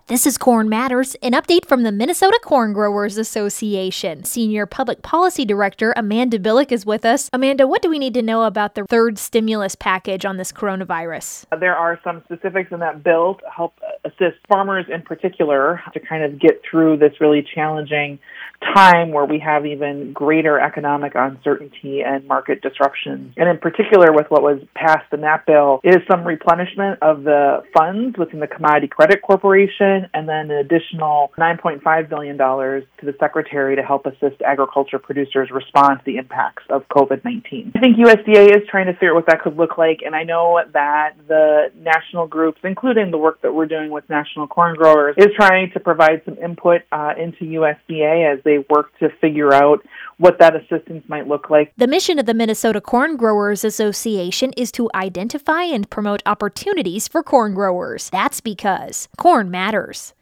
This is Corn Matters, an update from the Minnesota Corn Growers Association. Senior Public Policy Director Amanda Billick is with us. Amanda, what do we need to know about the third stimulus package on this coronavirus? There are some specifics in that bill to help assist farmers in particular to kind of get through this really challenging time where we have even greater economic uncertainty and market disruptions. And in particular, with what was passed in that bill, is some replenishment of the funds within the Commodity Credit Corporation, and then an additional $9.5 billion to the Secretary to help assist agriculture producers respond to the impacts of COVID-19. I think USDA is trying to figure out what that could look like, and I know that the national groups, including the work that we're doing with National Corn Growers, is trying to provide some input into USDA as they work to figure out what that assistance might look like. The mission of the Minnesota Corn Growers Association is to identify and promote opportunities for corn growers. That's because corn matters.